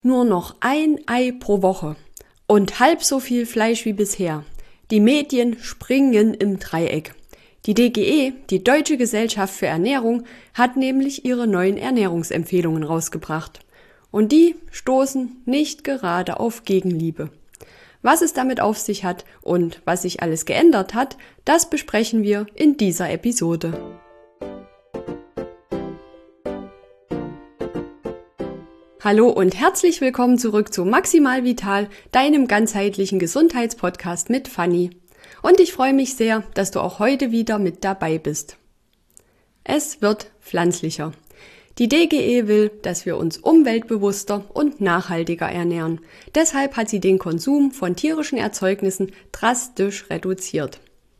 Nur noch ein Ei pro Woche und halb so viel Fleisch wie bisher. Die Medien springen im Dreieck. Die DGE, die Deutsche Gesellschaft für Ernährung, hat nämlich ihre neuen Ernährungsempfehlungen rausgebracht. Und die stoßen nicht gerade auf Gegenliebe. Was es damit auf sich hat und was sich alles geändert hat, das besprechen wir in dieser Episode. Hallo und herzlich willkommen zurück zu Maximal Vital, deinem ganzheitlichen Gesundheitspodcast mit Fanny. Und ich freue mich sehr, dass du auch heute wieder mit dabei bist. Es wird pflanzlicher. Die DGE will, dass wir uns umweltbewusster und nachhaltiger ernähren. Deshalb hat sie den Konsum von tierischen Erzeugnissen drastisch reduziert.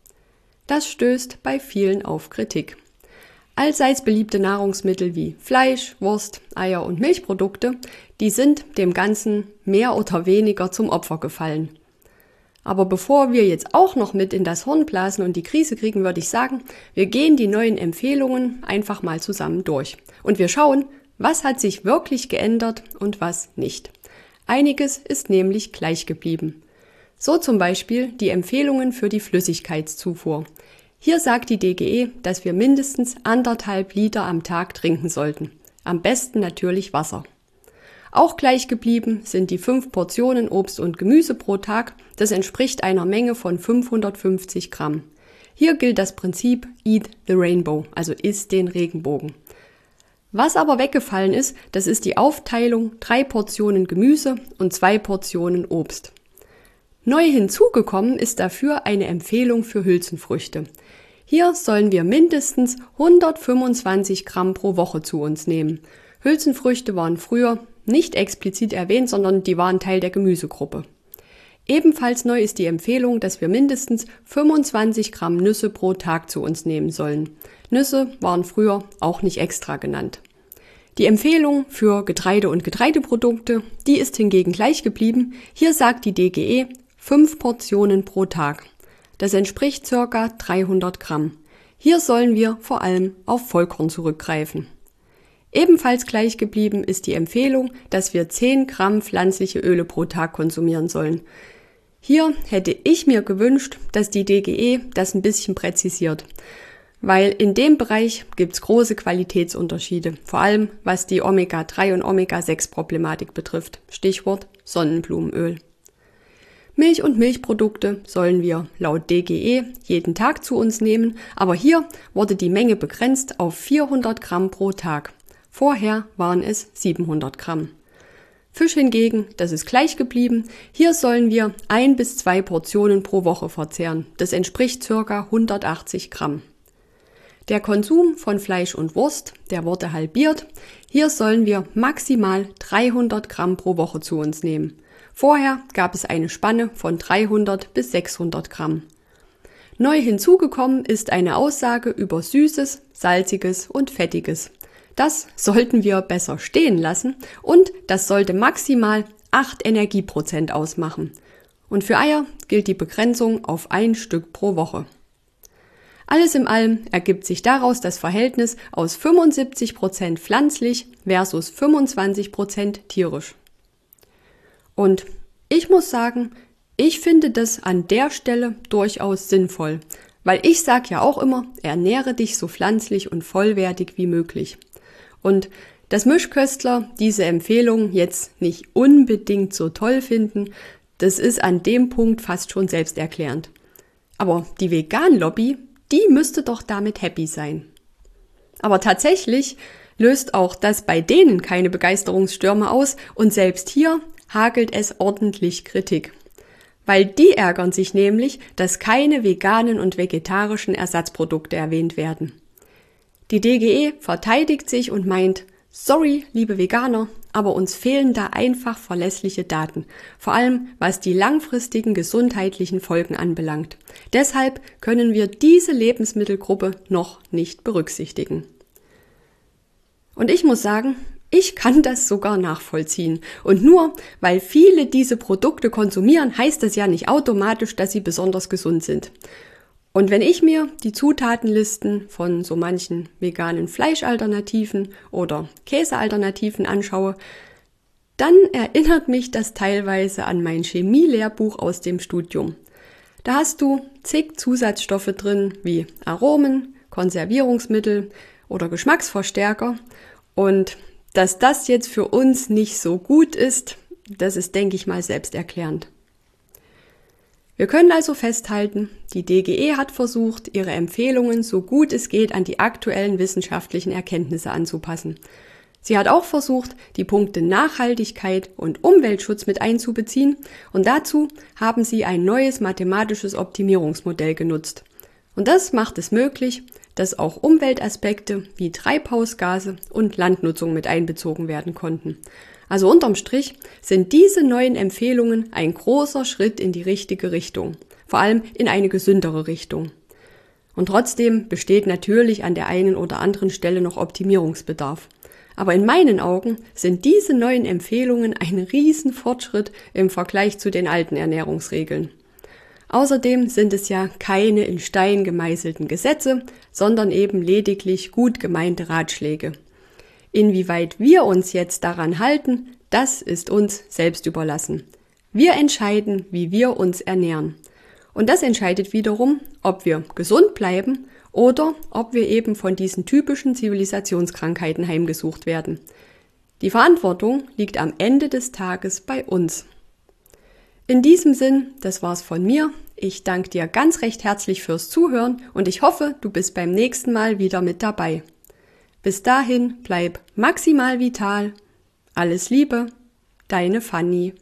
Das stößt bei vielen auf Kritik. Allseits beliebte Nahrungsmittel wie Fleisch, Wurst, Eier und Milchprodukte, die sind dem Ganzen mehr oder weniger zum Opfer gefallen. Aber bevor wir jetzt auch noch mit in das Horn blasen und die Krise kriegen, würde ich sagen, wir gehen die neuen Empfehlungen einfach mal zusammen durch. Und wir schauen, was hat sich wirklich geändert und was nicht. Einiges ist nämlich gleich geblieben. So zum Beispiel die Empfehlungen für die Flüssigkeitszufuhr. Hier sagt die DGE, dass wir mindestens 1,5 Liter am Tag trinken sollten. Am besten natürlich Wasser. Auch gleich geblieben sind die 5 Portionen Obst und Gemüse pro Tag. Das entspricht einer Menge von 550 Gramm. Hier gilt das Prinzip Eat the Rainbow, also iss den Regenbogen. Was aber weggefallen ist, das ist die Aufteilung 3 Portionen Gemüse und 2 Portionen Obst. Neu hinzugekommen ist dafür eine Empfehlung für Hülsenfrüchte. Hier sollen wir mindestens 125 Gramm pro Woche zu uns nehmen. Hülsenfrüchte waren früher nicht explizit erwähnt, sondern die waren Teil der Gemüsegruppe. Ebenfalls neu ist die Empfehlung, dass wir mindestens 25 Gramm Nüsse pro Tag zu uns nehmen sollen. Nüsse waren früher auch nicht extra genannt. Die Empfehlung für Getreide und Getreideprodukte, die ist hingegen gleich geblieben. Hier sagt die DGE 5 Portionen pro Tag. Das entspricht ca. 300 Gramm. Hier sollen wir vor allem auf Vollkorn zurückgreifen. Ebenfalls gleich geblieben ist die Empfehlung, dass wir 10 Gramm pflanzliche Öle pro Tag konsumieren sollen. Hier hätte ich mir gewünscht, dass die DGE das ein bisschen präzisiert. Weil in dem Bereich gibt's große Qualitätsunterschiede, vor allem was die Omega-3 und Omega-6-Problematik betrifft. Stichwort Sonnenblumenöl. Milch und Milchprodukte sollen wir laut DGE jeden Tag zu uns nehmen, aber hier wurde die Menge begrenzt auf 400 Gramm pro Tag. Vorher waren es 700 Gramm. Fisch hingegen, das ist gleich geblieben. Hier sollen wir 1 bis 2 Portionen pro Woche verzehren. Das entspricht ca. 180 Gramm. Der Konsum von Fleisch und Wurst, der wurde halbiert. Hier sollen wir maximal 300 Gramm pro Woche zu uns nehmen. Vorher gab es eine Spanne von 300 bis 600 Gramm. Neu hinzugekommen ist eine Aussage über Süßes, Salziges und Fettiges. Das sollten wir besser stehen lassen und das sollte maximal 8 Energieprozent ausmachen. Und für Eier gilt die Begrenzung auf 1 Stück pro Woche. Alles in allem ergibt sich daraus das Verhältnis aus 75% pflanzlich versus 25% tierisch. Und ich muss sagen, ich finde das an der Stelle durchaus sinnvoll, weil ich sage ja auch immer, ernähre dich so pflanzlich und vollwertig wie möglich. Und dass Mischköstler diese Empfehlung jetzt nicht unbedingt so toll finden, das ist an dem Punkt fast schon selbsterklärend. Aber die Vegan-Lobby, die müsste doch damit happy sein. Aber tatsächlich löst auch das bei denen keine Begeisterungsstürme aus und selbst hier hagelt es ordentlich Kritik. Weil die ärgern sich nämlich, dass keine veganen und vegetarischen Ersatzprodukte erwähnt werden. Die DGE verteidigt sich und meint, sorry, liebe Veganer, aber uns fehlen da einfach verlässliche Daten, vor allem was die langfristigen gesundheitlichen Folgen anbelangt. Deshalb können wir diese Lebensmittelgruppe noch nicht berücksichtigen. Und ich muss sagen, ich kann das sogar nachvollziehen. Und nur weil viele diese Produkte konsumieren, heißt das ja nicht automatisch, dass sie besonders gesund sind. Und wenn ich mir die Zutatenlisten von so manchen veganen Fleischalternativen oder Käsealternativen anschaue, dann erinnert mich das teilweise an mein Chemielehrbuch aus dem Studium. Da hast du zig Zusatzstoffe drin, wie Aromen, Konservierungsmittel oder Geschmacksverstärker. Und dass das jetzt für uns nicht so gut ist, das ist, denke ich mal, selbsterklärend. Wir können also festhalten, die DGE hat versucht, ihre Empfehlungen so gut es geht an die aktuellen wissenschaftlichen Erkenntnisse anzupassen. Sie hat auch versucht, die Punkte Nachhaltigkeit und Umweltschutz mit einzubeziehen und dazu haben sie ein neues mathematisches Optimierungsmodell genutzt. Und das macht es möglich, dass auch Umweltaspekte wie Treibhausgase und Landnutzung mit einbezogen werden konnten. Also unterm Strich sind diese neuen Empfehlungen ein großer Schritt in die richtige Richtung, vor allem in eine gesündere Richtung. Und trotzdem besteht natürlich an der einen oder anderen Stelle noch Optimierungsbedarf. Aber in meinen Augen sind diese neuen Empfehlungen ein Riesenfortschritt im Vergleich zu den alten Ernährungsregeln. Außerdem sind es ja keine in Stein gemeißelten Gesetze, sondern eben lediglich gut gemeinte Ratschläge. Inwieweit wir uns jetzt daran halten, das ist uns selbst überlassen. Wir entscheiden, wie wir uns ernähren. Und das entscheidet wiederum, ob wir gesund bleiben oder ob wir eben von diesen typischen Zivilisationskrankheiten heimgesucht werden. Die Verantwortung liegt am Ende des Tages bei uns. In diesem Sinn, das war's von mir. Ich danke dir ganz recht herzlich fürs Zuhören und ich hoffe, du bist beim nächsten Mal wieder mit dabei. Bis dahin, bleib maximal vital. Alles Liebe, deine Fanny.